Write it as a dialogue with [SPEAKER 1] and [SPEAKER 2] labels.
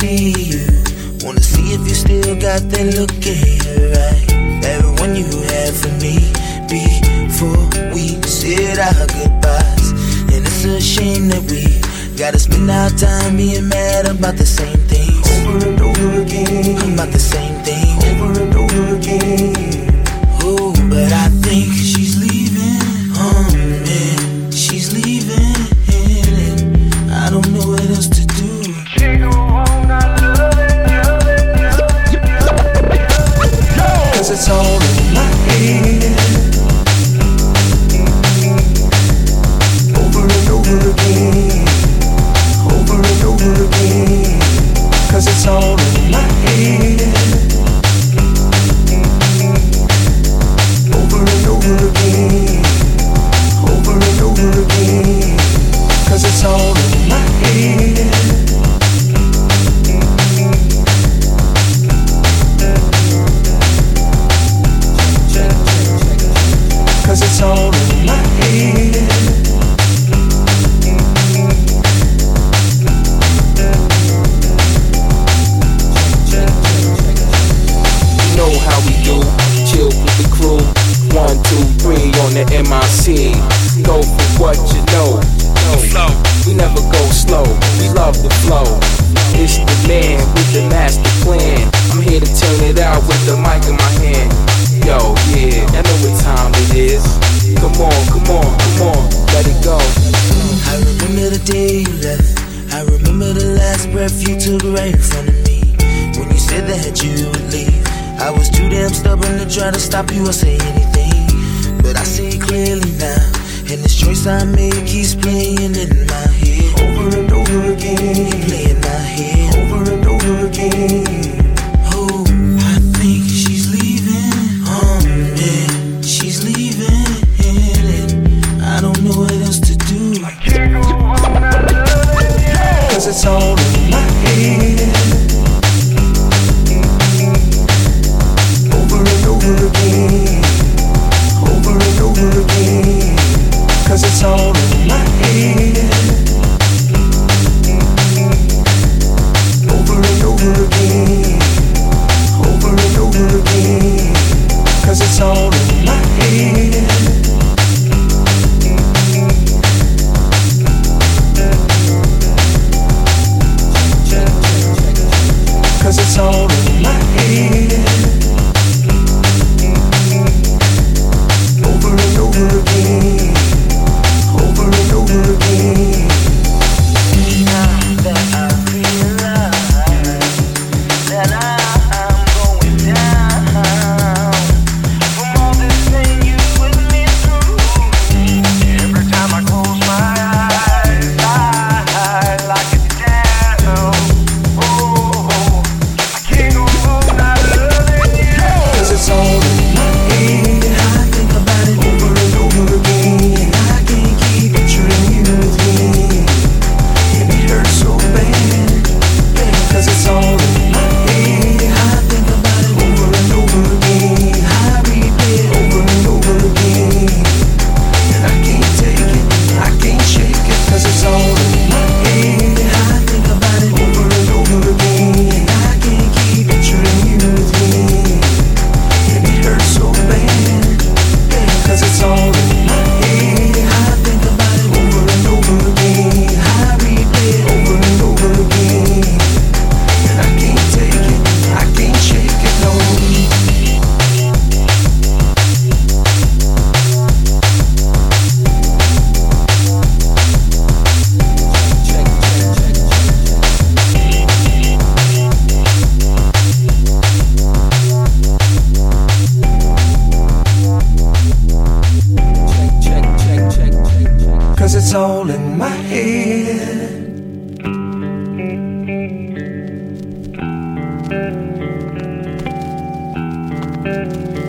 [SPEAKER 1] see you. Wanna see if you still got that look in your eye, that one you had for me before we said our goodbyes. And it's a shame that we gotta spend our time being mad about the same things over and over again, about the same thing over and over again. Oh, but I think she's leaving, man, she's leaving, and I don't know what else to do. She go on, I love it, cause it's all in my head, over and over again, over and over again, cause it's all in my head, over and over again, over and over again, cause it's all in my head. Cause it's all in my head. You know how we do, chill with the crew. 1, 2, 3 on the MIC. Go for what you know. We never go slow, we love the flow. It's the man with the master plan. I'm here to turn it out with the mic in my hand. Yo, yeah, I know what time it is. Come on, come on, come on, let it go. I remember the day you left. I remember the last breath you took right in front of me. When you said that you would leave, I was too damn stubborn to try to stop you or say anything. But I see it clearly now, and this choice I made keeps playing in my head, over and over again, playing my head, over and over again. Oh, I think she's leaving, man, she's leaving, and I don't know what else to do. Cause it's all in my head, over and over again, over and over again, cause it's all in my head, over and over again, over and over again, cause it's all in my head. Cause it's all in my head, over and over again, over and over again. Now that I realize that I'm going down from all this pain you put me through, every time I close my eyes, I lock it down. Oh, I can't go on not loving you. Cause it's all in my head, I think about it over and over again. I can't keep picturing you with me, and it hurts so bad. Cause it's all in my head, I think about it over and over again. I replay it over and over again, and I can't take it, I can't shake it. Cause it's all in my head, I think about it over and over again. I can't keep picturing you with me, and it hurts so bad. Cause it's all in my head, I think about it over and over again. I replay it over and over again, and I can't take it, I can't shake it, no. Cause it's all in my head.